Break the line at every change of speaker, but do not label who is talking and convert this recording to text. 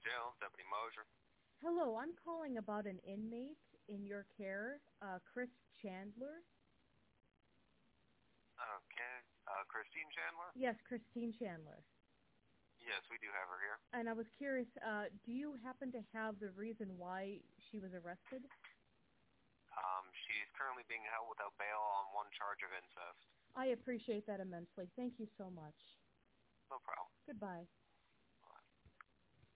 Jail, Deputy Mosier.
Hello, I'm calling about an inmate in your care, Chris Chandler.
Okay. Christine Chandler?
Yes, Christine Chandler.
Yes, we do have her here.
And I was curious, do you happen to have the reason why she was arrested?
She's currently being held without bail on one charge of incest.
I appreciate that immensely. Thank you so much.
No problem.
Goodbye.